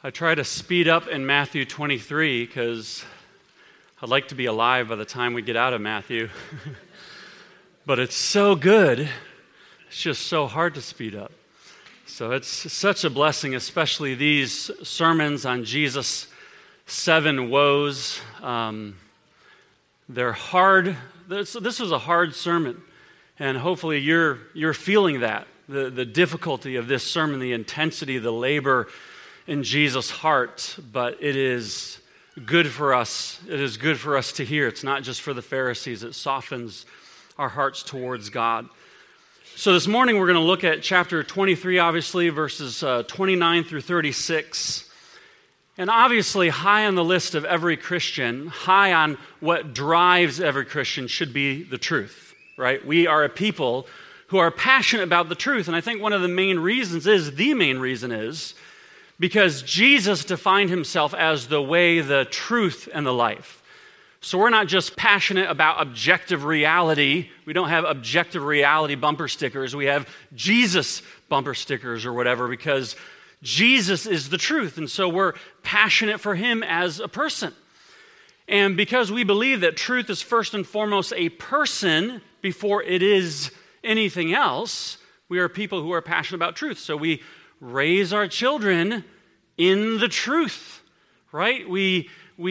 I try to speed up in Matthew 23 because I'd like to be alive by the time we get out of Matthew. But it's so good, it's just so hard to speed up. So it's such a blessing, especially these sermons on Jesus' 7 woes. They're hard. This was a hard sermon, and hopefully you're feeling that, the difficulty of this sermon, the intensity, the labor in Jesus' heart, but it is good for us. It is good for us to hear. It's not just for the Pharisees. It softens our hearts towards God. So this morning we're going to look at chapter 23, obviously, verses 29 through 36. And obviously high on the list of every Christian, high on what drives every Christian should be the truth, right? We are a people who are passionate about the truth. And I think one of the main reasons is because Jesus defined himself as the way, the truth, and the life. So we're not just passionate about objective reality. We don't have objective reality bumper stickers. We have Jesus bumper stickers or whatever because Jesus is the truth. And so we're passionate for him as a person. And because we believe that truth is first and foremost a person before it is anything else, we are people who are passionate about truth. So we raise our children in the truth, right? We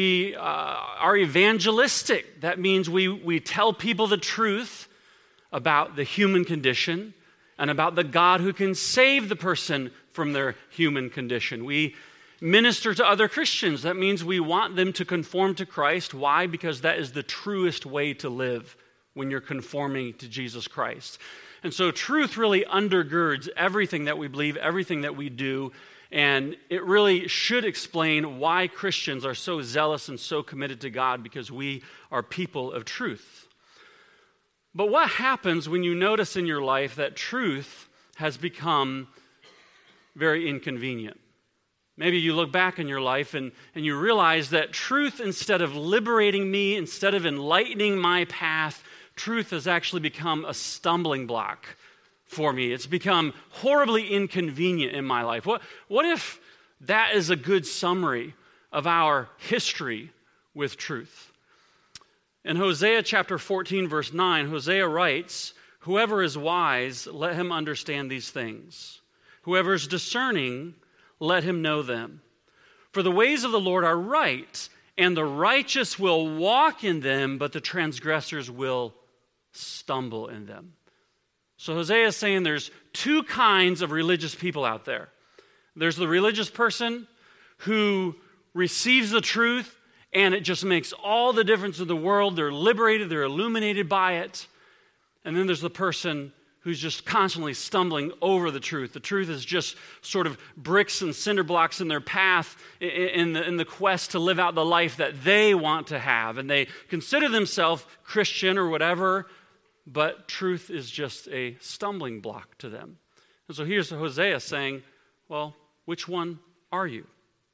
are evangelistic. That means we tell people the truth about the human condition and about the God who can save the person from their human condition. We minister to other Christians. That means we want them to conform to Christ. Why? Because that is the truest way to live when you're conforming to Jesus Christ. And so truth really undergirds everything that we believe, everything that we do, and it really should explain why Christians are so zealous and so committed to God, because we are people of truth. But what happens when you notice in your life that truth has become very inconvenient? Maybe you look back in your life and you realize that truth, instead of liberating me, instead of enlightening my path, truth has actually become a stumbling block for me. It's become horribly inconvenient in my life. What if that is a good summary of our history with truth? In Hosea chapter 14, verse 9, Hosea writes, "Whoever is wise, let him understand these things. Whoever is discerning, let him know them. For the ways of the Lord are right, and the righteous will walk in them, but the transgressors will stumble in them." So Hosea is saying there's 2 kinds of religious people out there. There's the religious person who receives the truth, and it just makes all the difference in the world. They're liberated, they're illuminated by it. And then there's the person who's just constantly stumbling over the truth. The truth is just sort of bricks and cinder blocks in their path in the quest to live out the life that they want to have. And they consider themselves Christian or whatever, but truth is just a stumbling block to them. And so here's Hosea saying, well, which one are you?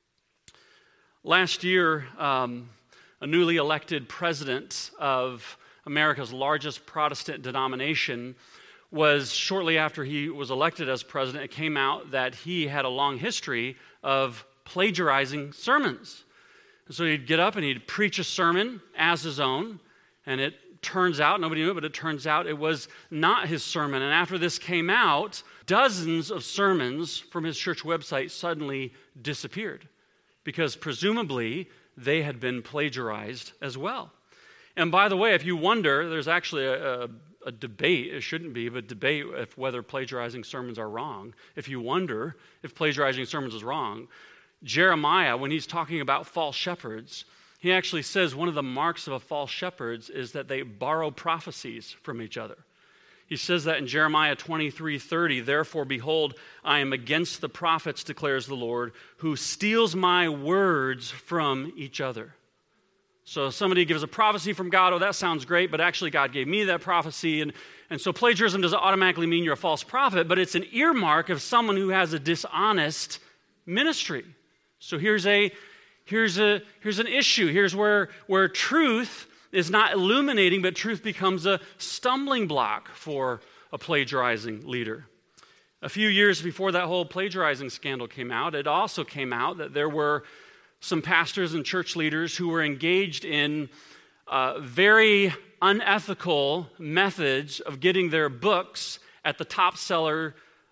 Last year, a newly elected president of America's largest Protestant denomination was, shortly after he was elected as president, it came out that he had a long history of plagiarizing sermons. And so he'd get up and he'd preach a sermon as his own, and it turns out, nobody knew it, but it turns out it was not his sermon. And after this came out, dozens of sermons from his church website suddenly disappeared because presumably they had been plagiarized as well. And by the way, if you wonder, there's actually a debate, it shouldn't be, but debate if whether plagiarizing sermons are wrong. If you wonder if plagiarizing sermons is wrong, Jeremiah, when he's talking about false shepherds, he actually says one of the marks of a false shepherd is that they borrow prophecies from each other. He says that in Jeremiah 23:30, "Therefore, behold, I am against the prophets, declares the Lord, who steals my words from each other." So somebody gives a prophecy from God, oh, that sounds great, but actually God gave me that prophecy. And so plagiarism doesn't automatically mean you're a false prophet, but it's an earmark of someone who has a dishonest ministry. So here's an issue. Here's where truth is not illuminating, but truth becomes a stumbling block for a plagiarizing leader. A few years before that whole plagiarizing scandal came out, it also came out that there were some pastors and church leaders who were engaged in very unethical methods of getting their books at the top of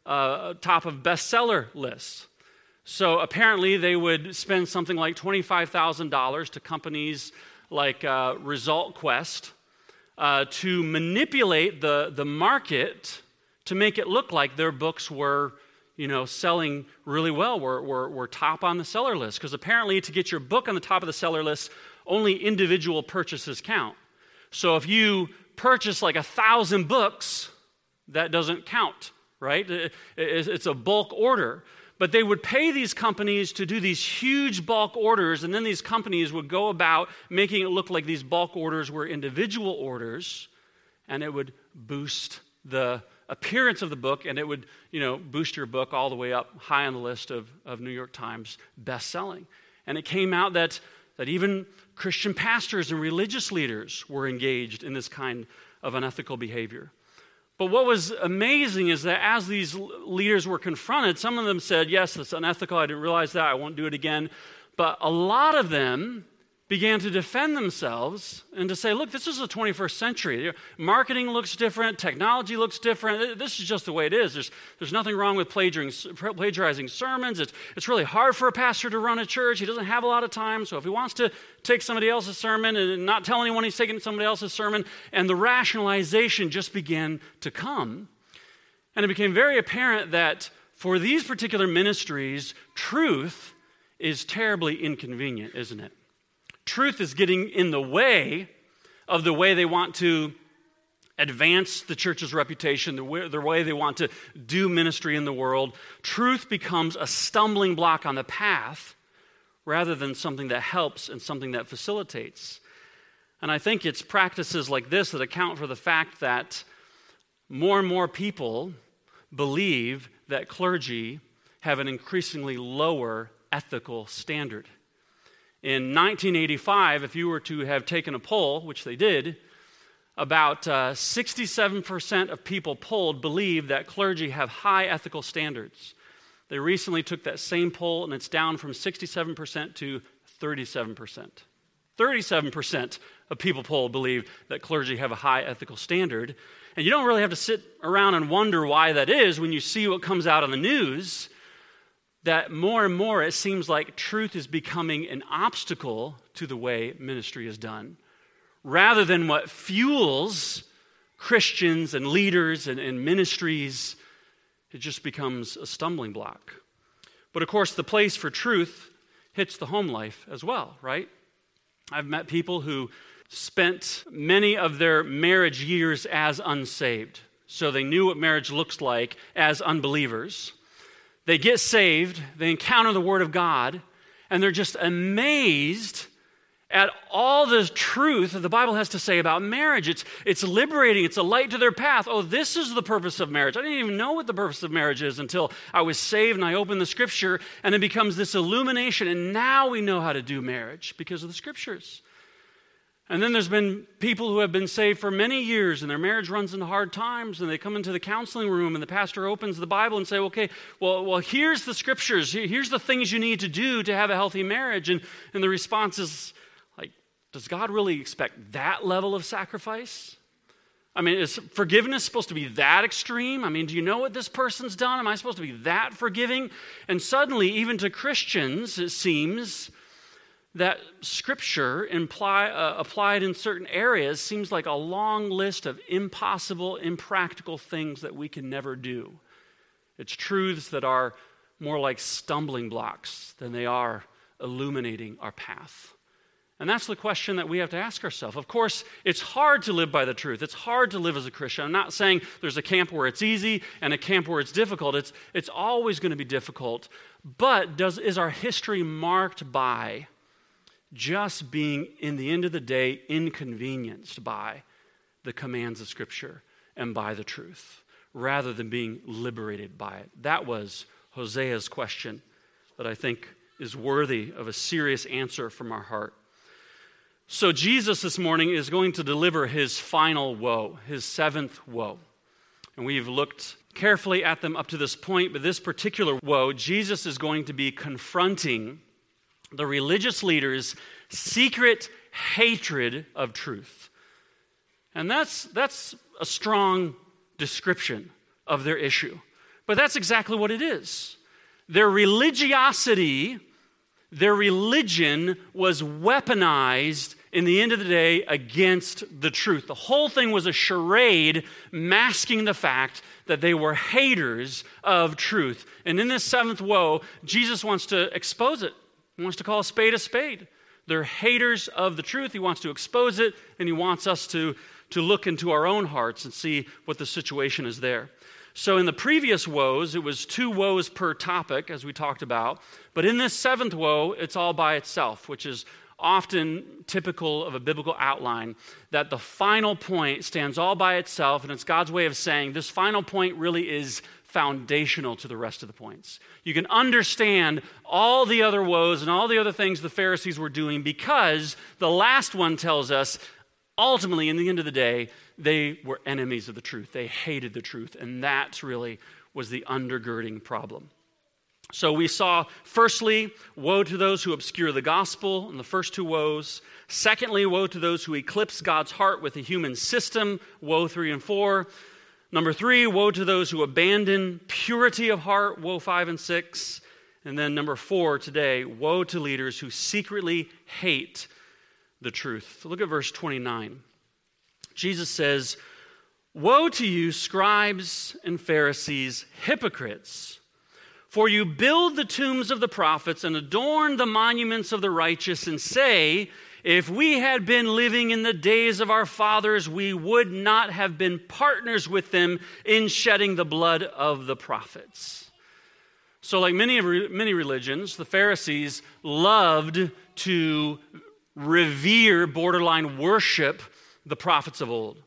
bestseller lists. So apparently they would spend something like $25,000 to companies like Result Quest to manipulate the market to make it look like their books were, selling really well, were top on the seller list. Because apparently to get your book on the top of the seller list, only individual purchases count. So if you purchase like 1,000 books, that doesn't count, right? It's a bulk order. But they would pay these companies to do these huge bulk orders, and then these companies would go about making it look like these bulk orders were individual orders, and it would boost the appearance of the book, and it would, boost your book all the way up high on the list of New York Times best-selling. And it came out that even Christian pastors and religious leaders were engaged in this kind of unethical behavior. But what was amazing is that as these leaders were confronted, some of them said, yes, that's unethical, I didn't realize that, I won't do it again. But a lot of them began to defend themselves and to say, look, this is the 21st century. Marketing looks different, technology looks different. This is just the way it is. There's nothing wrong with plagiarizing sermons. It's really hard for a pastor to run a church. He doesn't have a lot of time. So if he wants to take somebody else's sermon and not tell anyone he's taking somebody else's sermon, and the rationalization just began to come. And it became very apparent that for these particular ministries, truth is terribly inconvenient, isn't it? Truth is getting in the way of the way they want to advance the church's reputation, the way they want to do ministry in the world. Truth becomes a stumbling block on the path rather than something that helps and something that facilitates. And I think it's practices like this that account for the fact that more and more people believe that clergy have an increasingly lower ethical standard. In 1985, if you were to have taken a poll, which they did, about 67% of people polled believe that clergy have high ethical standards. They recently took that same poll, and it's down from 67% to 37%. 37% of people polled believe that clergy have a high ethical standard. And you don't really have to sit around and wonder why that is when you see what comes out on the news, that more and more it seems like truth is becoming an obstacle to the way ministry is done, rather than what fuels Christians and leaders and ministries. It just becomes a stumbling block. But of course, the place for truth hits the home life as well, right? I've met people who spent many of their marriage years as unsaved, so they knew what marriage looks like as unbelievers. They get saved, they encounter the Word of God, and they're just amazed at all the truth that the Bible has to say about marriage. It's liberating, it's a light to their path. Oh, this is the purpose of marriage. I didn't even know what the purpose of marriage is until I was saved and I opened the Scripture, and it becomes this illumination, and now we know how to do marriage because of the Scriptures. And then there's been people who have been saved for many years and their marriage runs into hard times, and they come into the counseling room and the pastor opens the Bible and say, okay, well, here's the Scriptures. Here's the things you need to do to have a healthy marriage. And the response is like, does God really expect that level of sacrifice? I mean, is forgiveness supposed to be that extreme? I mean, do you know what this person's done? Am I supposed to be that forgiving? And suddenly, even to Christians, it seems that Scripture applied in certain areas seems like a long list of impossible, impractical things that we can never do. It's truths that are more like stumbling blocks than they are illuminating our path. And that's the question that we have to ask ourselves. Of course, it's hard to live by the truth. It's hard to live as a Christian. I'm not saying there's a camp where it's easy and a camp where it's difficult. It's always going to be difficult. But is our history marked by just being, in the end of the day, inconvenienced by the commands of Scripture and by the truth, rather than being liberated by it? That was Hosea's question that I think is worthy of a serious answer from our heart. So Jesus this morning is going to deliver his final woe, his seventh woe. And we've looked carefully at them up to this point, but this particular woe, Jesus is going to be confronting the religious leaders' secret hatred of truth. And that's a strong description of their issue. But that's exactly what it is. Their religiosity, their religion was weaponized in the end of the day against the truth. The whole thing was a charade masking the fact that they were haters of truth. And in this seventh woe, Jesus wants to expose it. He wants to call a spade a spade. They're haters of the truth. He wants to expose it, and he wants us to look into our own hearts and see what the situation is there. So in the previous woes, it was 2 woes per topic, as we talked about. But in this seventh woe, it's all by itself, which is often typical of a biblical outline, that the final point stands all by itself, and it's God's way of saying this final point really is foundational to the rest of the points. You can understand all the other woes and all the other things the Pharisees were doing because the last one tells us, ultimately, in the end of the day, they were enemies of the truth. They hated the truth, and that really was the undergirding problem. So we saw, firstly, woe to those who obscure the gospel in the first 2 woes. Secondly, woe to those who eclipse God's heart with a human system, woe 3 and 4. Number 3, woe to those who abandon purity of heart, woe 5 and 6. And then number 4 today, woe to leaders who secretly hate the truth. So look at verse 29. Jesus says, "Woe to you, scribes and Pharisees, hypocrites! For you build the tombs of the prophets and adorn the monuments of the righteous and say, if we had been living in the days of our fathers, we would not have been partners with them in shedding the blood of the prophets." So like many religions, the Pharisees loved to revere, borderline worship the prophets of old.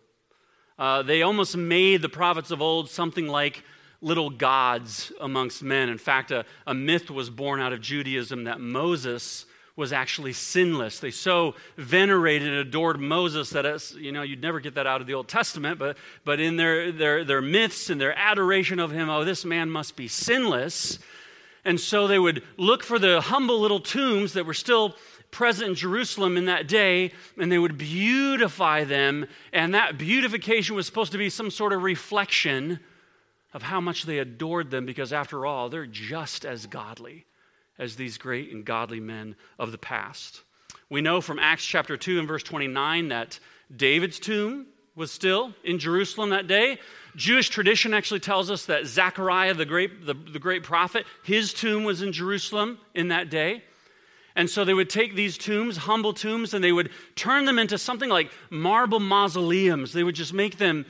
They almost made the prophets of old something like little gods amongst men. In fact, a myth was born out of Judaism that Moses was actually sinless. They so venerated and adored Moses that you'd never get that out of the Old Testament, but in their myths and their adoration of him, this man must be sinless. And so they would look for the humble little tombs that were still present in Jerusalem in that day, and they would beautify them, and that beautification was supposed to be some sort of reflection of how much they adored them, because after all, they're just as godly as these great and godly men of the past. We know from Acts chapter 2 and verse 29 that David's tomb was still in Jerusalem that day. Jewish tradition actually tells us that Zechariah, the great prophet, his tomb was in Jerusalem in that day. And so they would take these tombs, humble tombs, and they would turn them into something like marble mausoleums. They would just make them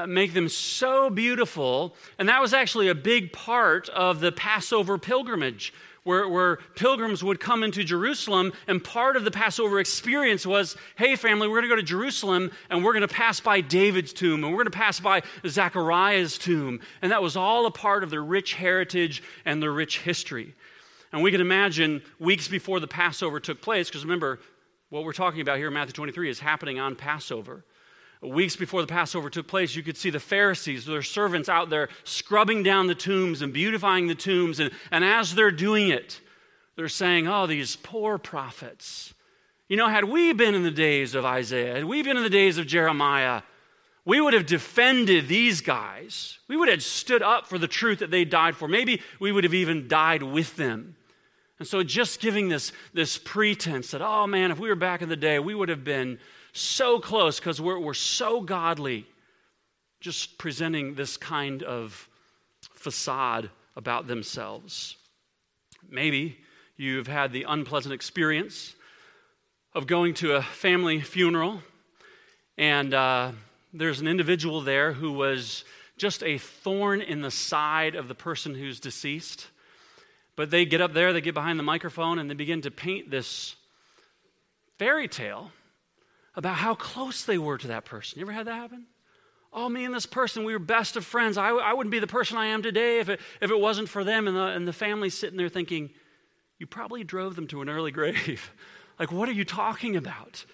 so beautiful. And that was actually a big part of the Passover pilgrimage, where pilgrims would come into Jerusalem, and part of the Passover experience was, hey family, we're going to go to Jerusalem, and we're going to pass by David's tomb, and we're going to pass by Zechariah's tomb. And that was all a part of their rich heritage and their rich history. And we can imagine weeks before the Passover took place, because remember, what we're talking about here in Matthew 23 is happening on Passover. Weeks before the Passover took place, you could see the Pharisees, their servants out there scrubbing down the tombs and beautifying the tombs. And as they're doing it, they're saying, these poor prophets. Had we been in the days of Isaiah, had we been in the days of Jeremiah, we would have defended these guys. We would have stood up for the truth that they died for. Maybe we would have even died with them. And so just giving this pretense that, if we were back in the day, we would have been so close because we're so godly, just presenting this kind of facade about themselves. Maybe you've had the unpleasant experience of going to a family funeral, and there's an individual there who was just a thorn in the side of the person who's deceased. But they get up there, they get behind the microphone, and they begin to paint this fairy tale about how close they were to that person. You ever had that happen? Me and this person, we were best of friends. I wouldn't be the person I am today if it wasn't for them. And the family's sitting there thinking, you probably drove them to an early grave. Like, what are you talking about?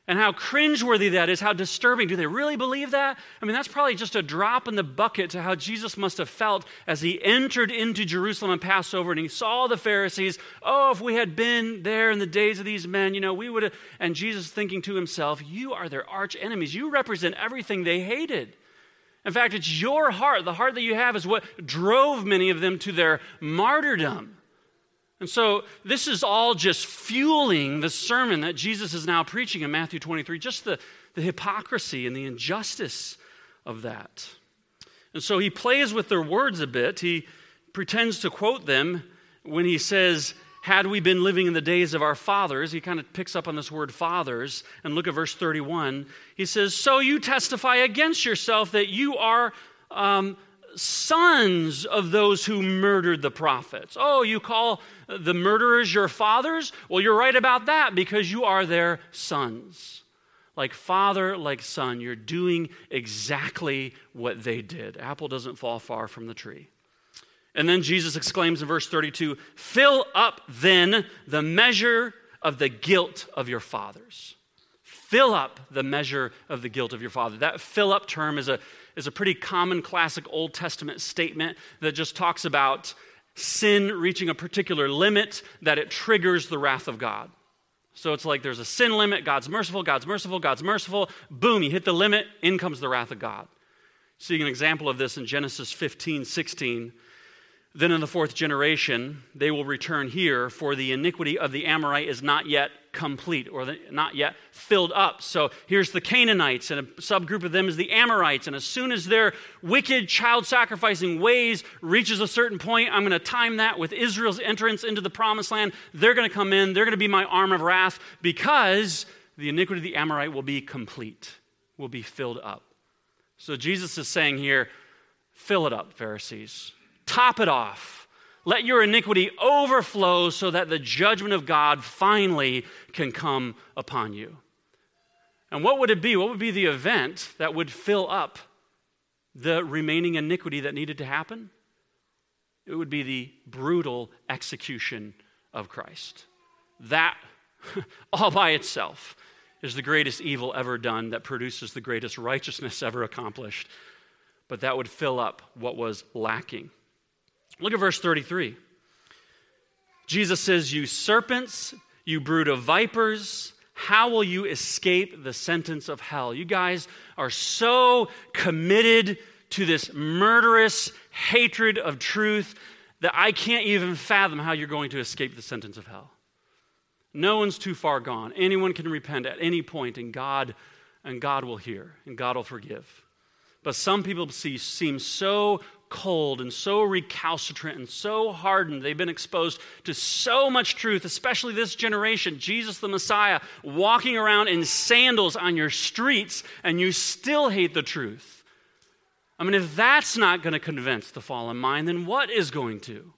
And how cringeworthy that is, how disturbing. Do they really believe that? I mean, that's probably just a drop in the bucket to how Jesus must have felt as he entered into Jerusalem on Passover and he saw the Pharisees. Oh, if we had been there in the days of these men, we would have. And Jesus thinking to himself, you are their arch enemies. You represent everything they hated. In fact, it's your heart. The heart that you have is what drove many of them to their martyrdom. And so this is all just fueling the sermon that Jesus is now preaching in Matthew 23, just the hypocrisy and the injustice of that. And so he plays with their words a bit. He pretends to quote them when he says, had we been living in the days of our fathers. He kind of picks up on this word fathers. And look at verse 31. He says, so you testify against yourself that you are sons of those who murdered the prophets. Oh, you call the murderers your fathers? Well, you're right about that because you are their sons. Like father, like son, you're doing exactly what they did. Apple doesn't fall far from the tree. And then Jesus exclaims in verse 32, fill up then the measure of the guilt of your fathers. Fill up the measure of the guilt of your father. That fill up term is a pretty common classic Old Testament statement that just talks about sin reaching a particular limit that it triggers the wrath of God. So it's like there's a sin limit, God's merciful, God's merciful, God's merciful. Boom, you hit the limit, in comes the wrath of God. Seeing an example of this in Genesis 15:16. Then in the fourth generation, they will return here, for the iniquity of the Amorite is not yet complete, or not yet filled up. So here's the Canaanites, and a subgroup of them is the Amorites. And as soon as their wicked child-sacrificing ways reaches a certain point, I'm going to time that with Israel's entrance into the promised land. They're going to come in. They're going to be my arm of wrath because the iniquity of the Amorite will be complete, will be filled up. So Jesus is saying here, fill it up, Pharisees. Top it off. Let your iniquity overflow so that the judgment of God finally can come upon you. And what would it be? What would be the event that would fill up the remaining iniquity that needed to happen? It would be the brutal execution of Christ. That, all by itself, is the greatest evil ever done that produces the greatest righteousness ever accomplished. But that would fill up what was lacking. Look at verse 33. Jesus says, you serpents, you brood of vipers, how will you escape the sentence of hell? You guys are so committed to this murderous hatred of truth that I can't even fathom how you're going to escape the sentence of hell. No one's too far gone. Anyone can repent at any point, and God will hear, and God will forgive. But some people seem so cold and so recalcitrant and so hardened. They've been exposed to so much truth, especially this generation. Jesus the Messiah walking around in sandals on your streets, and you still hate the truth. I mean, if that's not going to convince the fallen mind, then what is going to?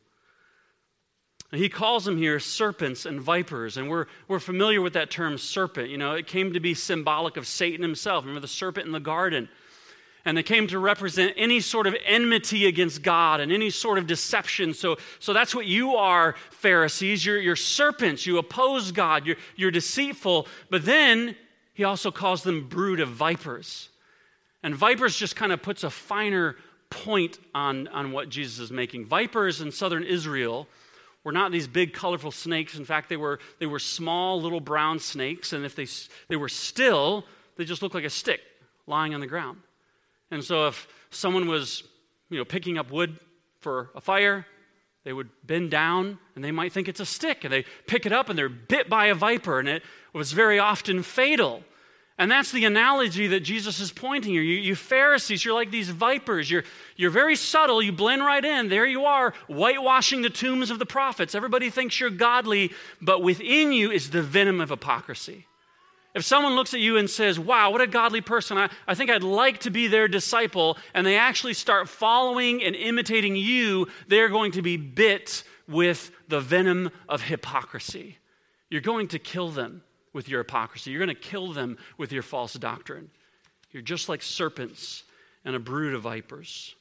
And he calls them here serpents and vipers, and we're familiar with that term serpent. It came to be symbolic of Satan himself. Remember the serpent in the garden? And it came to represent any sort of enmity against God and any sort of deception. So that's what you are, Pharisees. You're serpents. You oppose God. You're deceitful. But then he also calls them brood of vipers. And vipers just kind of puts a finer point on what Jesus is making. Vipers in southern Israel were not these big, colorful snakes. In fact, they were small, little brown snakes. And if they were still, they just looked like a stick lying on the ground. And so if someone was, picking up wood for a fire, they would bend down and they might think it's a stick. And they pick it up and they're bit by a viper, and it was very often fatal. And that's the analogy that Jesus is pointing here. You Pharisees, you're like these vipers. You're very subtle. You blend right in. There you are, whitewashing the tombs of the prophets. Everybody thinks you're godly, but within you is the venom of hypocrisy. If someone looks at you and says, wow, what a godly person, I think I'd like to be their disciple, and they actually start following and imitating you, they're going to be bit with the venom of hypocrisy. You're going to kill them with your hypocrisy. You're going to kill them with your false doctrine. You're just like serpents and a brood of vipers.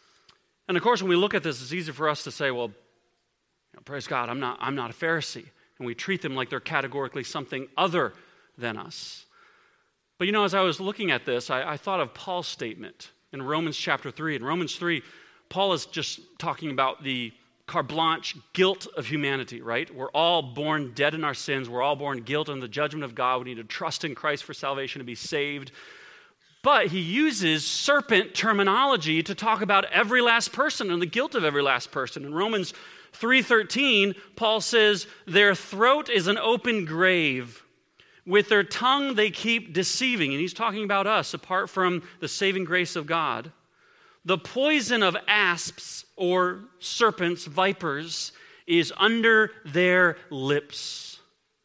And of course, when we look at this, it's easy for us to say, well, praise God, I'm not a Pharisee. And we treat them like they're categorically something other than us. But as I was looking at this, I thought of Paul's statement in Romans chapter 3. In Romans 3, Paul is just talking about the carte blanche guilt of humanity, right? We're all born dead in our sins. We're all born guilt in the judgment of God. We need to trust in Christ for salvation to be saved. But he uses serpent terminology to talk about every last person and the guilt of every last person. In Romans 3:13, Paul says, their throat is an open grave. With their tongue they keep deceiving. And he's talking about us apart from the saving grace of God. The poison of asps or serpents, vipers, is under their lips.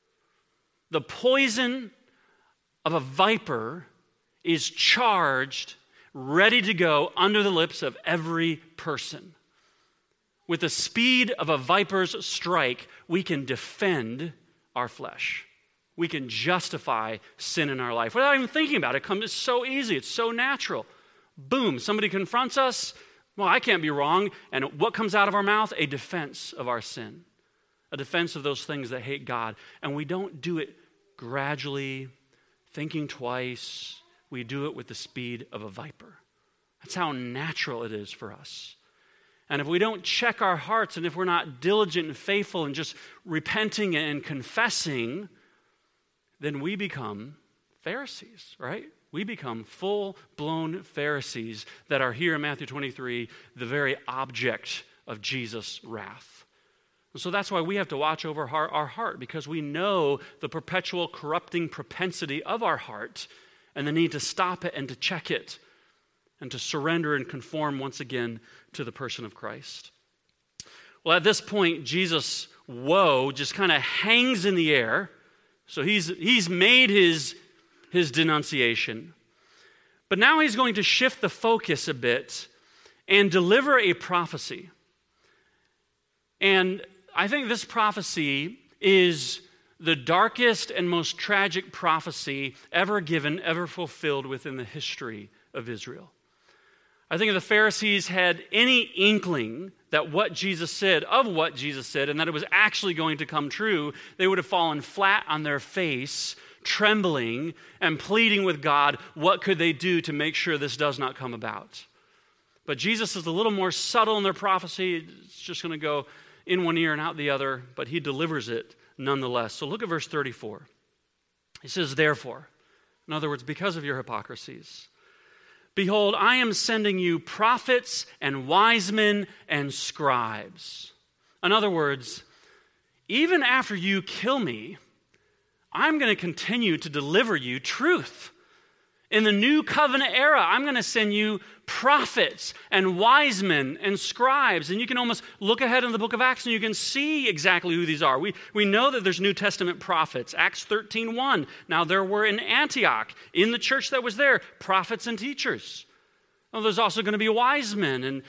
The poison of a viper is charged, ready to go under the lips of every person. With the speed of a viper's strike, we can defend our flesh. We can justify sin in our life without even thinking about it. It's so easy. It's so natural. Boom, somebody confronts us. Well, I can't be wrong. And what comes out of our mouth? A defense of our sin. A defense of those things that hate God. And we don't do it gradually, thinking twice. We do it with the speed of a viper. That's how natural it is for us. And if we don't check our hearts, and if we're not diligent and faithful and just repenting and confessing, then we become Pharisees, right? We become full-blown Pharisees that are here in Matthew 23, the very object of Jesus' wrath. And so that's why we have to watch over our heart, because we know the perpetual corrupting propensity of our heart and the need to stop it and to check it and to surrender and conform once again to the person of Christ. Well, at this point, Jesus' woe just kind of hangs in the air. So he's made his denunciation. But now he's going to shift the focus a bit and deliver a prophecy. And I think this prophecy is the darkest and most tragic prophecy ever given, ever fulfilled within the history of Israel. I think if the Pharisees had any inkling that what Jesus said, and that it was actually going to come true, they would have fallen flat on their face, trembling and pleading with God, what could they do to make sure this does not come about? But Jesus is a little more subtle in their prophecy. It's just going to go in one ear and out the other, but he delivers it nonetheless. So look at verse 34. He says, therefore, in other words, because of your hypocrisies, behold, I am sending you prophets and wise men and scribes. In other words, even after you kill me, I'm going to continue to deliver you truth. In the new covenant era, I'm going to send you prophets and wise men and scribes. And you can almost look ahead in the book of Acts and you can see exactly who these are. We know that there's New Testament prophets. Acts 13:1. Now there were in Antioch, in the church that was there, prophets and teachers. Well, there's also going to be wise men.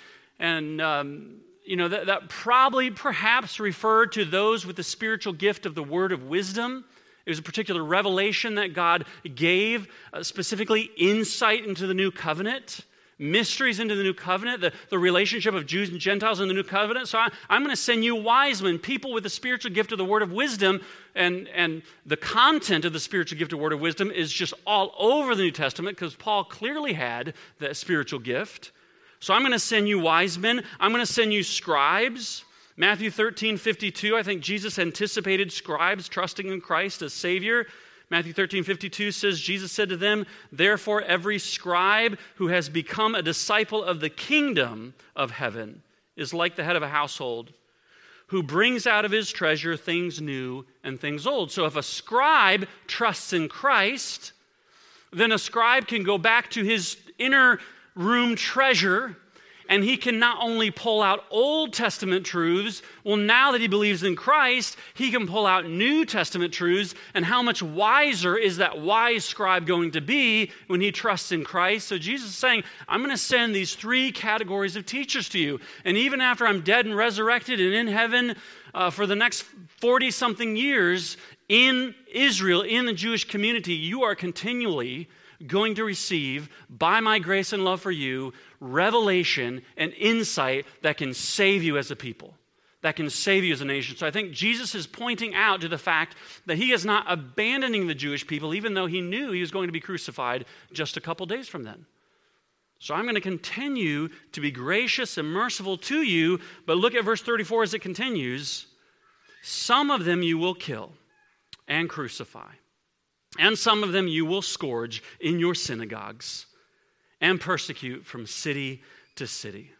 That probably perhaps referred to those with the spiritual gift of the word of wisdom. It was a particular revelation that God gave, specifically insight into the new covenant, mysteries into the new covenant, the relationship of Jews and Gentiles in the new covenant. So I'm going to send you wise men, people with the spiritual gift of the word of wisdom, and the content of the spiritual gift of word of wisdom is just all over the New Testament because Paul clearly had that spiritual gift. So I'm going to send you wise men. I'm going to send you scribes. Matthew 13:52, I think Jesus anticipated scribes trusting in Christ as Savior. Matthew 13:52 says, Jesus said to them, therefore every scribe who has become a disciple of the kingdom of heaven is like the head of a household who brings out of his treasure things new and things old. So if a scribe trusts in Christ, then a scribe can go back to his inner room treasure and he can not only pull out Old Testament truths, well, now that he believes in Christ, he can pull out New Testament truths. And how much wiser is that wise scribe going to be when he trusts in Christ? So Jesus is saying, I'm going to send these three categories of teachers to you. And even after I'm dead and resurrected and in heaven for the next 40-something years in Israel, in the Jewish community, you are continually going to receive, by my grace and love for you, revelation and insight that can save you as a people, that can save you as a nation. So I think Jesus is pointing out to the fact that he is not abandoning the Jewish people, even though he knew he was going to be crucified just a couple days from then. So I'm going to continue to be gracious and merciful to you, but look at verse 34 as it continues. Some of them you will kill and crucify, and some of them you will scourge in your synagogues and persecute from city to city.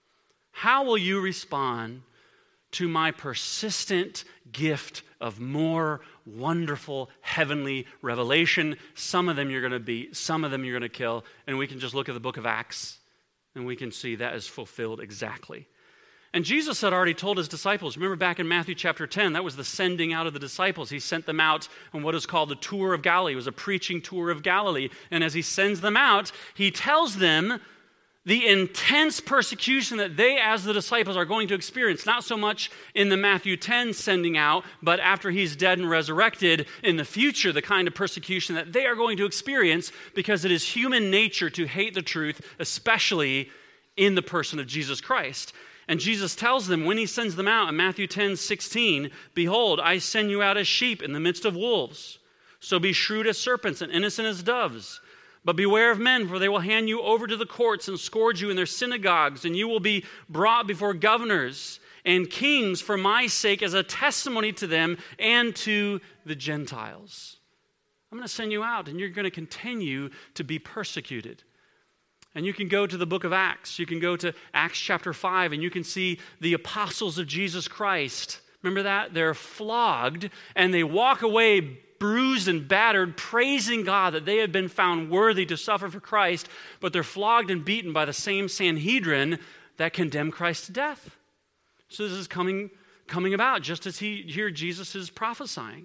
How will you respond to my persistent gift of more wonderful heavenly revelation? Some of them you're going to beat, some of them you're going to kill, and we can just look at the book of Acts and we can see that is fulfilled exactly. And Jesus had already told his disciples, remember back in Matthew chapter 10, that was the sending out of the disciples. He sent them out on what is called the tour of Galilee. It was a preaching tour of Galilee. And as he sends them out, he tells them the intense persecution that they, as the disciples, are going to experience, not so much in the Matthew 10 sending out, but after he's dead and resurrected in the future, the kind of persecution that they are going to experience, because it is human nature to hate the truth, especially in the person of Jesus Christ. And Jesus tells them when he sends them out in Matthew 10:16, behold, I send you out as sheep in the midst of wolves. So be shrewd as serpents and innocent as doves. But beware of men, for they will hand you over to the courts and scourge you in their synagogues, and you will be brought before governors and kings for my sake as a testimony to them and to the Gentiles. I'm going to send you out, and you're going to continue to be persecuted. And you can go to the book of Acts. You can go to Acts chapter 5, and you can see the apostles of Jesus Christ. Remember that? They're flogged, and they walk away bruised and battered, praising God that they have been found worthy to suffer for Christ, but they're flogged and beaten by the same Sanhedrin that condemned Christ to death. So this is coming about, just as here Jesus is prophesying.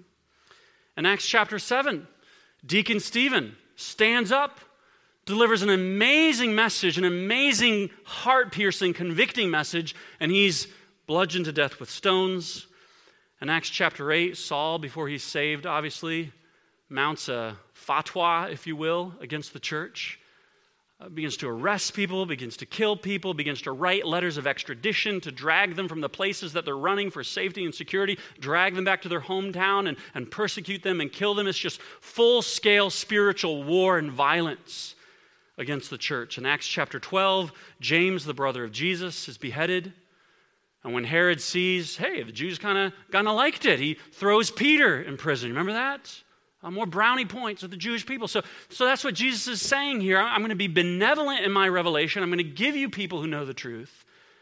In Acts chapter 7, Deacon Stephen stands up, delivers an amazing message, an amazing, heart-piercing, convicting message, and he's bludgeoned to death with stones. In Acts chapter 8, Saul, before he's saved, obviously, mounts a fatwa, if you will, against the church. Begins to arrest people, begins to kill people, begins to write letters of extradition to drag them from the places that they're running for safety and security, drag them back to their hometown and persecute them and kill them. It's just full-scale spiritual war and violence against the church. In Acts chapter 12, James, the brother of Jesus, is beheaded. And when Herod sees, hey, the Jews kind of liked it, he throws Peter in prison. Remember that? More brownie points with the Jewish people. So that's what Jesus is saying here. I'm going to be benevolent in my revelation. I'm going to give you people who know the truth.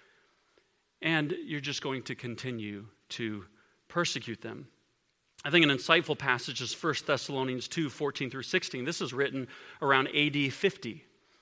And you're just going to continue to persecute them. I think an insightful passage is 1 Thessalonians 2, 14 through 16. This is written around AD 50,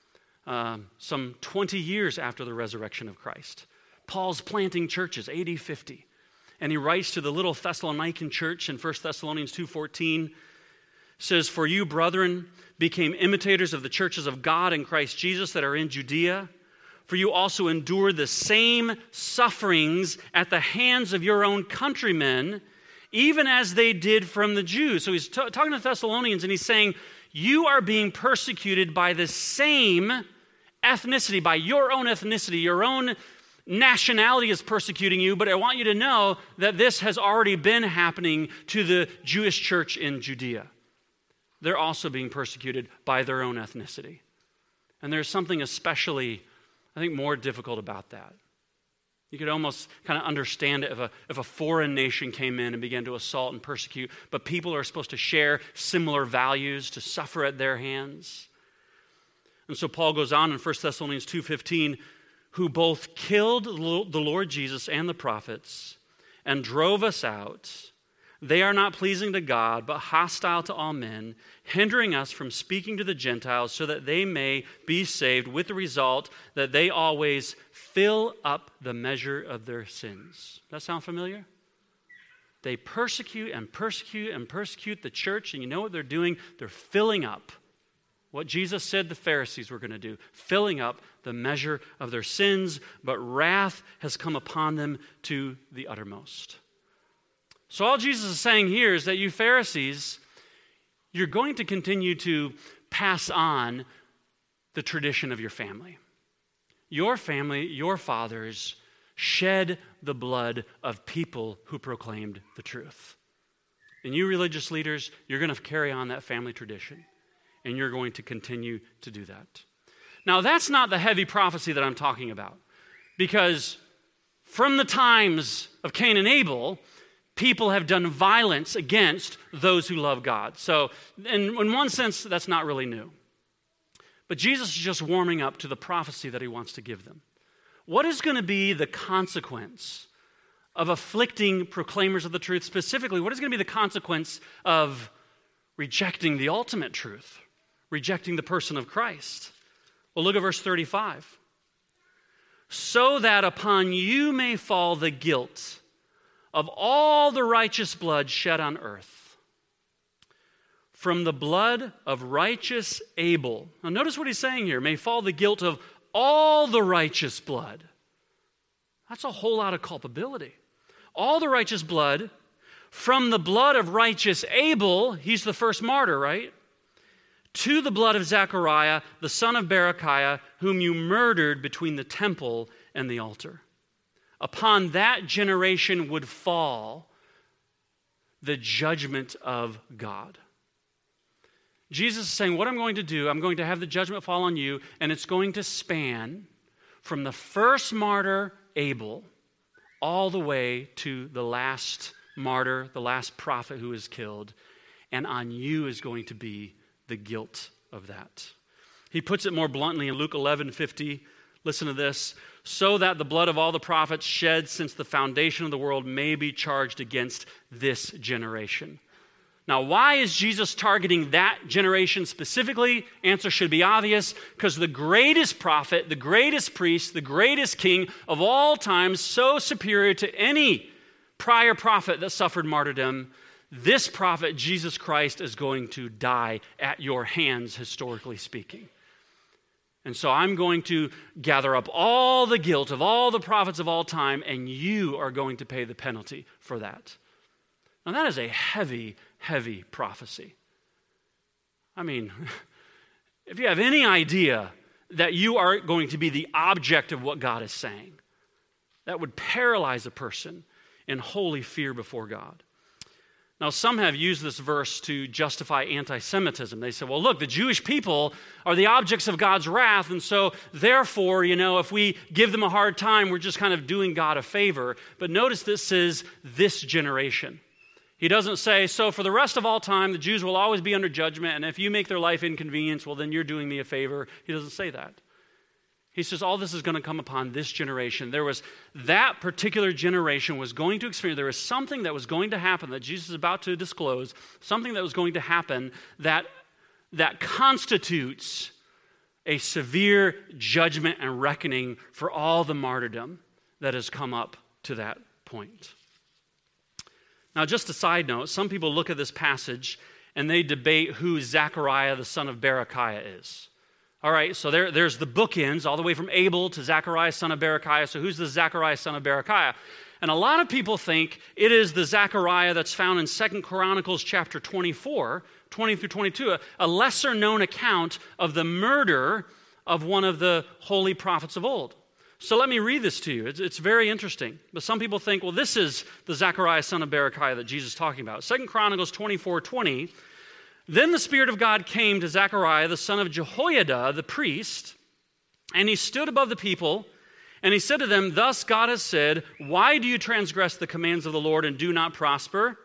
some 20 years after the resurrection of Christ. Paul's planting churches, AD 50. And he writes to the little Thessalonican church in 1 Thessalonians 2:14, says, for you, brethren, became imitators of the churches of God in Christ Jesus that are in Judea. For you also endured the same sufferings at the hands of your own countrymen, even as they did from the Jews. So he's talking to Thessalonians, and he's saying, you are being persecuted by the same ethnicity, by your own ethnicity, your own nationality is persecuting you, but I want you to know that this has already been happening to the Jewish church in Judea. They're also being persecuted by their own ethnicity. And there's something especially, I think, more difficult about that. You could almost kind of understand it if a foreign nation came in and began to assault and persecute, but people are supposed to share similar values, to suffer at their hands. And so Paul goes on in 1 Thessalonians 2:15, who both killed the Lord Jesus and the prophets and drove us out. They are not pleasing to God, but hostile to all men, hindering us from speaking to the Gentiles so that they may be saved, with the result that they always fill up the measure of their sins. Does that sound familiar? They persecute and persecute and persecute the church, and you know what they're doing? They're filling up what Jesus said the Pharisees were going to do, filling up the measure of their sins, but wrath has come upon them to the uttermost. So all Jesus is saying here is that you Pharisees, you're going to continue to pass on the tradition of your family. Your family, your fathers, shed the blood of people who proclaimed the truth. And you religious leaders, you're going to carry on that family tradition, and you're going to continue to do that. Now, that's not the heavy prophecy that I'm talking about, because from the times of Cain and Abel, people have done violence against those who love God. So, in one sense, that's not really new. But Jesus is just warming up to the prophecy that he wants to give them. What is going to be the consequence of afflicting proclaimers of the truth? Specifically, what is going to be the consequence of rejecting the ultimate truth, rejecting the person of Christ? Well, look at verse 35. So that upon you may fall the guilt of all the righteous blood shed on earth, from the blood of righteous Abel. Now notice what he's saying here. May fall the guilt of all the righteous blood. That's a whole lot of culpability. All the righteous blood, from the blood of righteous Abel, he's the first martyr, right? To the blood of Zechariah, the son of Berechiah, whom you murdered between the temple and the altar. Upon that generation would fall the judgment of God. Jesus is saying, what I'm going to do, I'm going to have the judgment fall on you, and it's going to span from the first martyr, Abel, all the way to the last martyr, the last prophet who was killed, and on you is going to be the guilt of that. He puts it more bluntly in Luke 11:50. Listen to this. So that the blood of all the prophets shed since the foundation of the world may be charged against this generation. Now, why is Jesus targeting that generation specifically? Answer should be obvious, because the greatest prophet, the greatest priest, the greatest king of all time, so superior to any prior prophet that suffered martyrdom, this prophet, Jesus Christ, is going to die at your hands, historically speaking. And so I'm going to gather up all the guilt of all the prophets of all time, and you are going to pay the penalty for that. Now that is a heavy, heavy prophecy. I mean, if you have any idea that you are going to be the object of what God is saying, that would paralyze a person in holy fear before God. Now, some have used this verse to justify anti-Semitism. They say, well, look, the Jewish people are the objects of God's wrath, and so therefore, if we give them a hard time, we're just kind of doing God a favor. But notice this is this generation. He doesn't say, so for the rest of all time, the Jews will always be under judgment, and if you make their life inconvenience, well, then you're doing me a favor. He doesn't say that. He says all this is going to come upon this generation. That particular generation was going to experience, there was something that was going to happen that Jesus is about to disclose, something that was going to happen that constitutes a severe judgment and reckoning for all the martyrdom that has come up to that point. Now, just a side note, some people look at this passage and they debate who Zechariah, the son of Berechiah, is. All right, so there's the bookends, all the way from Abel to Zechariah, son of Berechiah. So who's the Zechariah, son of Berechiah? And a lot of people think it is the Zechariah that's found in 2 Chronicles chapter 24, 20 through 22, a lesser-known account of the murder of one of the holy prophets of old. So let me read this to you. It's very interesting. But some people think, well, this is the Zechariah, son of Berechiah that Jesus is talking about. 2 Chronicles 24:20. Then the Spirit of God came to Zechariah, the son of Jehoiada, the priest, and he stood above the people, and he said to them, thus God has said, why do you transgress the commands of the Lord and do not prosper?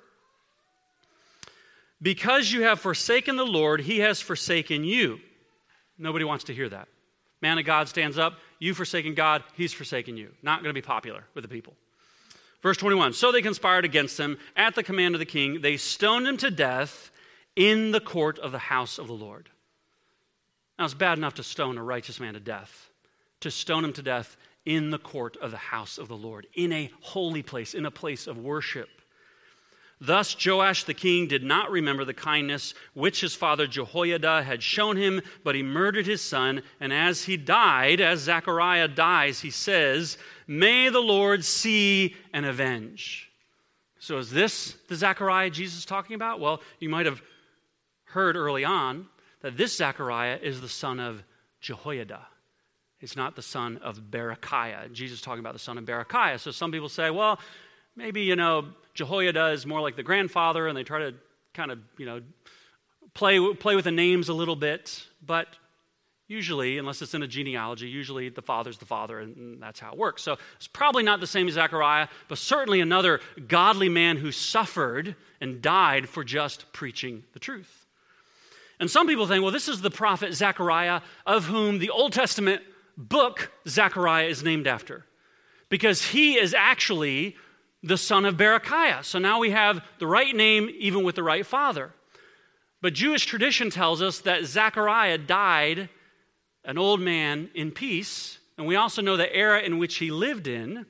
Because you have forsaken the Lord, he has forsaken you. Nobody wants to hear that. Man of God stands up, you've forsaken God, he's forsaken you. Not going to be popular with the people. Verse 21, so they conspired against him at the command of the king. They stoned him to death in the court of the house of the Lord. Now, it's bad enough to stone a righteous man to death. To stone him to death in the court of the house of the Lord, in a holy place, in a place of worship. Thus Joash the king did not remember the kindness which his father Jehoiada had shown him, but he murdered his son. And as he died, as Zechariah dies, he says, may the Lord see and avenge. So is this the Zechariah Jesus is talking about? Well, you might have heard early on that this Zechariah is the son of Jehoiada. He's not the son of Berechiah. Jesus is talking about the son of Berechiah. So some people say, well, maybe, Jehoiada is more like the grandfather, and they try to kind of, play with the names a little bit. But usually, unless it's in a genealogy, usually the father's the father, and that's how it works. So it's probably not the same as Zechariah, but certainly another godly man who suffered and died for just preaching the truth. And some people think, well, this is the prophet Zechariah, of whom the Old Testament book Zechariah is named after, because he is actually the son of Berechiah. So now we have the right name even with the right father. But Jewish tradition tells us that Zechariah died an old man in peace, and we also know the era in which he lived in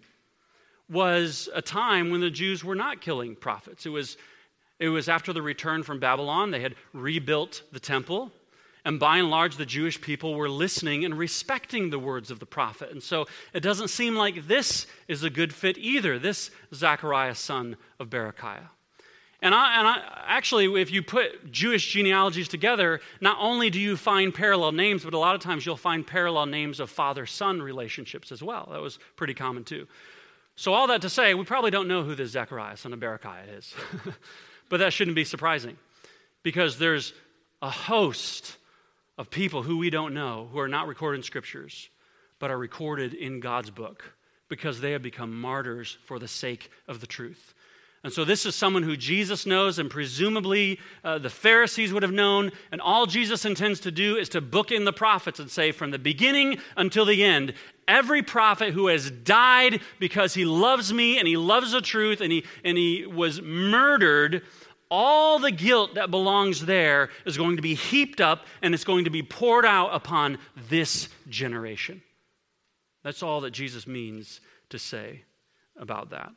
was a time when the Jews were not killing prophets. It was after the return from Babylon. They had rebuilt the temple. And by and large, the Jewish people were listening and respecting the words of the prophet. And so it doesn't seem like this is a good fit either, this Zechariah, son of Berechiah. And actually, if you put Jewish genealogies together, not only do you find parallel names, but a lot of times you'll find parallel names of father-son relationships as well. That was pretty common too. So all that to say, we probably don't know who this Zechariah, son of Berechiah is. But that shouldn't be surprising, because there's a host of people who we don't know, who are not recorded in scriptures, but are recorded in God's book because they have become martyrs for the sake of the truth. And so this is someone who Jesus knows, and presumably the Pharisees would have known, and all Jesus intends to do is to book in the prophets and say, from the beginning until the end, every prophet who has died because he loves me and he loves the truth and he was murdered, all the guilt that belongs there is going to be heaped up and it's going to be poured out upon this generation. That's all that Jesus means to say about that.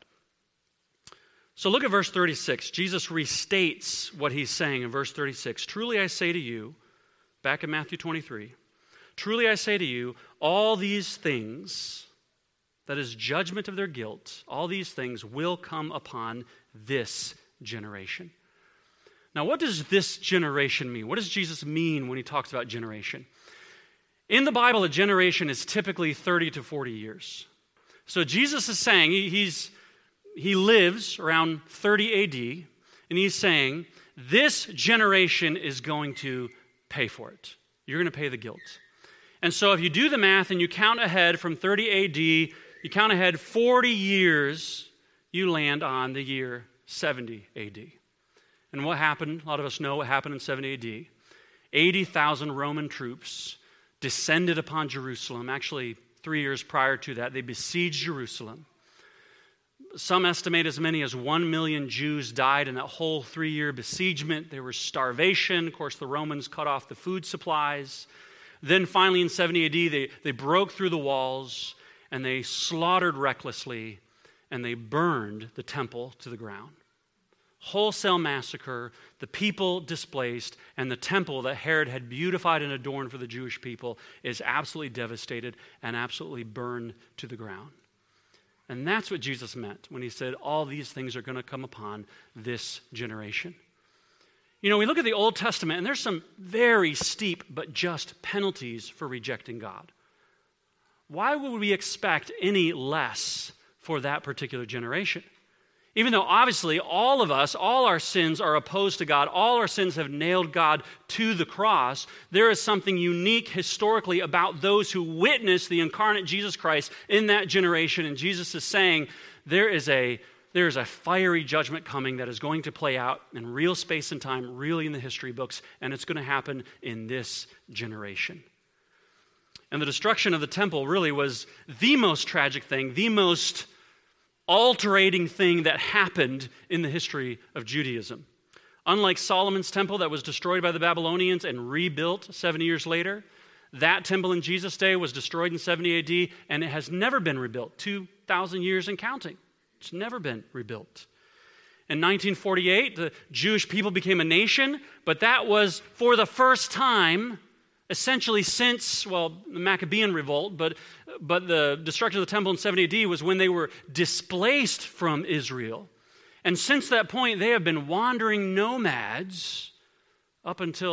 So look at verse 36. Jesus restates what he's saying in verse 36. Truly I say to you, back in Matthew 23, truly I say to you, all these things, that is judgment of their guilt, all these things will come upon this generation. Now, what does this generation mean? What does Jesus mean when he talks about generation? In the Bible, a generation is typically 30 to 40 years. So Jesus is saying, he lives around 30 AD, and he's saying, this generation is going to pay for it. You're going to pay the guilt. And so if you do the math and you count ahead from 30 AD, you count ahead 40 years, you land on the year 70 AD. And what happened? A lot of us know what happened in 70 AD. 80,000 Roman troops descended upon Jerusalem. Actually, 3 years prior to that, they besieged Jerusalem. Some estimate as many as 1 million Jews died in that whole 3-year besiegement. There was starvation. Of course, the Romans cut off the food supplies. Then finally in 70 AD, they broke through the walls and they slaughtered recklessly and they burned the temple to the ground. Wholesale massacre, the people displaced, and the temple that Herod had beautified and adorned for the Jewish people is absolutely devastated and absolutely burned to the ground. And that's what Jesus meant when he said all these things are going to come upon this generation. You know, we look at the Old Testament, and there's some very steep but just penalties for rejecting God. Why would we expect any less for that particular generation? Even though obviously all of us, all our sins are opposed to God, all our sins have nailed God to the cross, there is something unique historically about those who witnessed the incarnate Jesus Christ in that generation. And Jesus is saying there is a fiery judgment coming that is going to play out in real space and time, really in the history books, and it's going to happen in this generation. And the destruction of the temple really was the most tragic thing, the most altering thing that happened in the history of Judaism. Unlike Solomon's temple that was destroyed by the Babylonians and rebuilt 70 years later, that temple in Jesus' day was destroyed in 70 AD, and it has never been rebuilt, 2,000 years and counting. It's never been rebuilt. In 1948, the Jewish people became a nation, but that was for the first time essentially since, the Maccabean revolt, but the destruction of the temple in 70 AD was when they were displaced from Israel. And since that point, they have been wandering nomads up until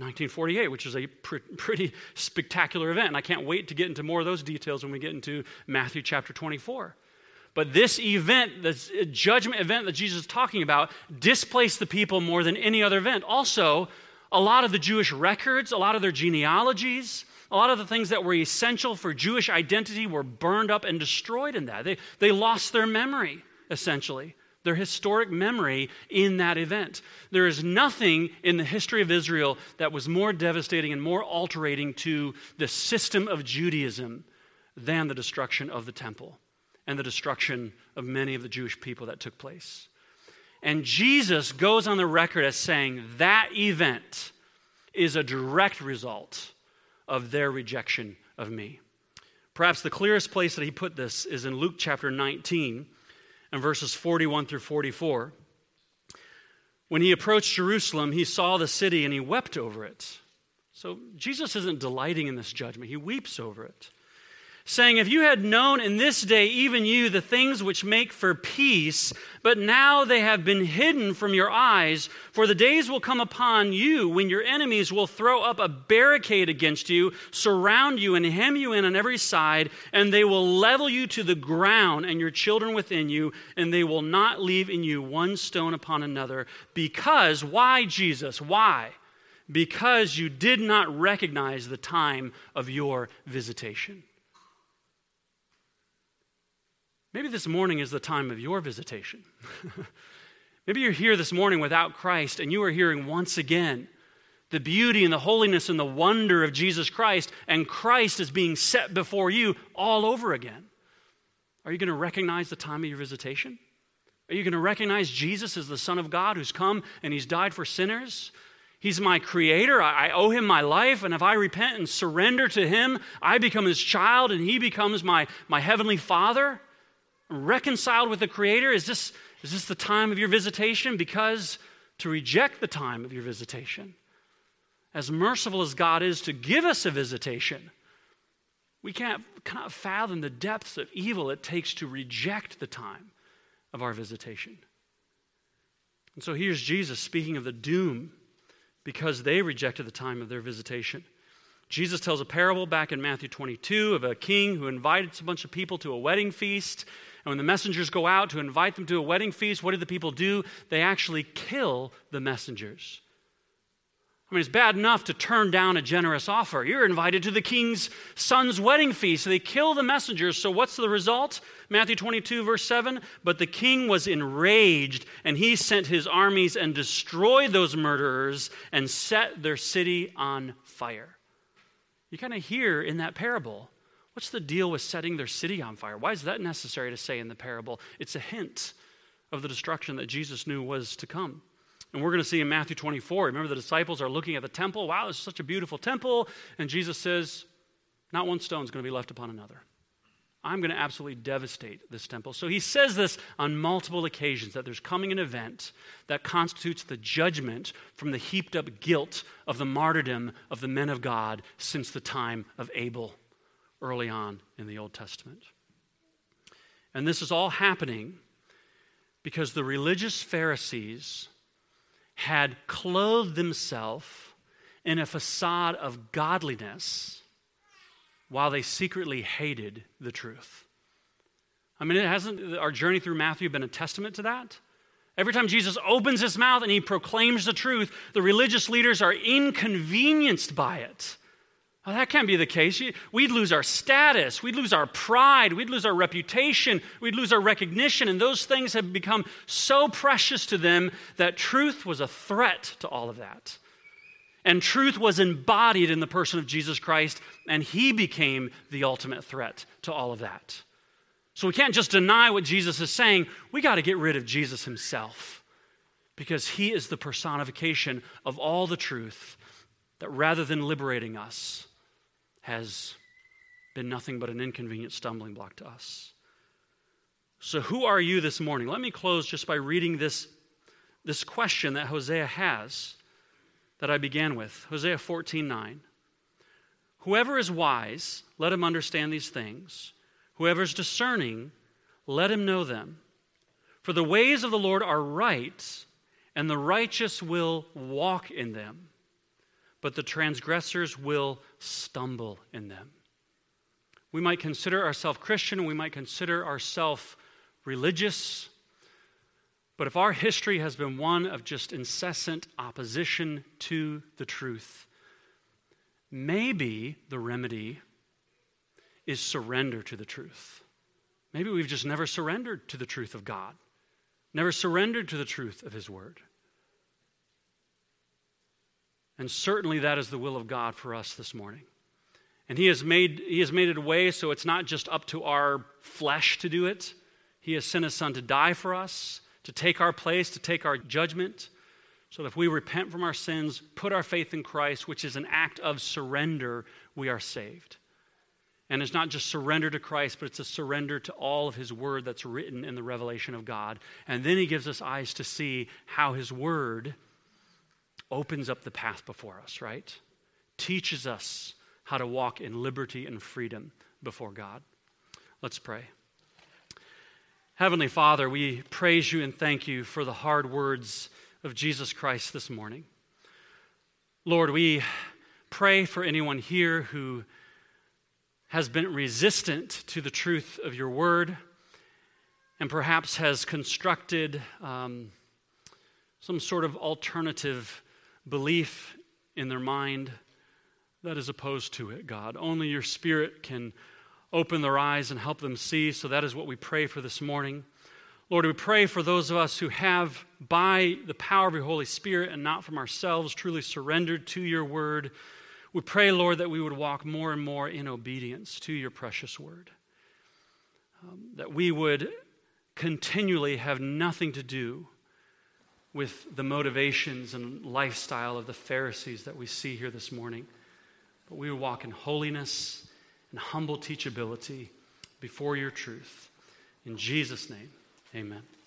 1948, which is a pretty spectacular event. And I can't wait to get into more of those details when we get into Matthew chapter 24. But this event, this judgment event that Jesus is talking about, displaced the people more than any other event. Also, a lot of the Jewish records, a lot of their genealogies, a lot of the things that were essential for Jewish identity were burned up and destroyed in that. They lost their memory, essentially, their historic memory in that event. There is nothing in the history of Israel that was more devastating and more altering to the system of Judaism than the destruction of the temple and the destruction of many of the Jewish people that took place. And Jesus goes on the record as saying that event is a direct result of their rejection of me. Perhaps the clearest place that he put this is in Luke chapter 19 and verses 41 through 44. When he approached Jerusalem, he saw the city and he wept over it. So Jesus isn't delighting in this judgment. He weeps over it, saying, if you had known in this day, even you, the things which make for peace, but now they have been hidden from your eyes, for the days will come upon you when your enemies will throw up a barricade against you, surround you and hem you in on every side, and they will level you to the ground and your children within you, and they will not leave in you one stone upon another. Because, why, Jesus? Why? Because you did not recognize the time of your visitation. Maybe this morning is the time of your visitation. Maybe you're here this morning without Christ and you are hearing once again the beauty and the holiness and the wonder of Jesus Christ, and Christ is being set before you all over again. Are you going to recognize the time of your visitation? Are you going to recognize Jesus as the Son of God who's come and he's died for sinners? He's my creator. I owe him my life, and if I repent and surrender to him, I become his child and he becomes my heavenly Father. Reconciled with the Creator? Is this the time of your visitation? Because to reject the time of your visitation, as merciful as God is to give us a visitation, we cannot fathom the depths of evil it takes to reject the time of our visitation. And so here's Jesus speaking of the doom because they rejected the time of their visitation. Jesus tells a parable back in Matthew 22 of a king who invited a bunch of people to a wedding feast. And when the messengers go out to invite them to a wedding feast, what do the people do? They actually kill the messengers. I mean, it's bad enough to turn down a generous offer. You're invited to the king's son's wedding feast. So they kill the messengers. So what's the result? Matthew 22, verse 7. But the king was enraged, and he sent his armies and destroyed those murderers and set their city on fire. You kind of hear in that parable, what's the deal with setting their city on fire? Why is that necessary to say in the parable? It's a hint of the destruction that Jesus knew was to come. And we're going to see in Matthew 24, remember the disciples are looking at the temple. Wow, this is such a beautiful temple. And Jesus says, not one stone is going to be left upon another. I'm going to absolutely devastate this temple. So he says this on multiple occasions, that there's coming an event that constitutes the judgment from the heaped up guilt of the martyrdom of the men of God since the time of Abel, early on in the Old Testament. And this is all happening because the religious Pharisees had clothed themselves in a facade of godliness while they secretly hated the truth. I mean, hasn't our journey through Matthew been a testament to that? Every time Jesus opens his mouth and he proclaims the truth, the religious leaders are inconvenienced by it. Well, that can't be the case. We'd lose our status. We'd lose our pride. We'd lose our reputation. We'd lose our recognition. And those things have become so precious to them that truth was a threat to all of that. And truth was embodied in the person of Jesus Christ, and he became the ultimate threat to all of that. So we can't just deny what Jesus is saying. We got to get rid of Jesus himself, because he is the personification of all the truth that, rather than liberating us, has been nothing but an inconvenient stumbling block to us. So who are you this morning? Let me close just by reading this question that Hosea has, that I began with. Hosea 14:9. Whoever is wise, let him understand these things. Whoever is discerning, let him know them. For the ways of the Lord are right, and the righteous will walk in them. but the transgressors will stumble in them. We might consider ourselves Christian, we might consider ourselves religious, but if our history has been one of just incessant opposition to the truth, maybe the remedy is surrender to the truth. Maybe we've just never surrendered to the truth of God, never surrendered to the truth of His Word. And certainly that is the will of God for us this morning. And He has made it a way so it's not just up to our flesh to do it. He has sent His Son to die for us, to take our place, to take our judgment, so that if we repent from our sins, put our faith in Christ, which is an act of surrender, we are saved. And it's not just surrender to Christ, but it's a surrender to all of His Word that's written in the revelation of God. And then He gives us eyes to see how His Word opens up the path before us, right? Teaches us how to walk in liberty and freedom before God. Let's pray. Heavenly Father, we praise You and thank You for the hard words of Jesus Christ this morning. Lord, we pray for anyone here who has been resistant to the truth of Your Word and perhaps has constructed some sort of alternative belief in their mind that is opposed to it, God. Only Your Spirit can open their eyes and help them see, so that is what we pray for this morning. Lord, we pray for those of us who have, by the power of Your Holy Spirit and not from ourselves, truly surrendered to Your Word. We pray, Lord, that we would walk more and more in obedience to Your precious Word. That we would continually have nothing to do with the motivations and lifestyle of the Pharisees that we see here this morning. But we would walk in holiness and humble teachability before Your truth. In Jesus' name, amen.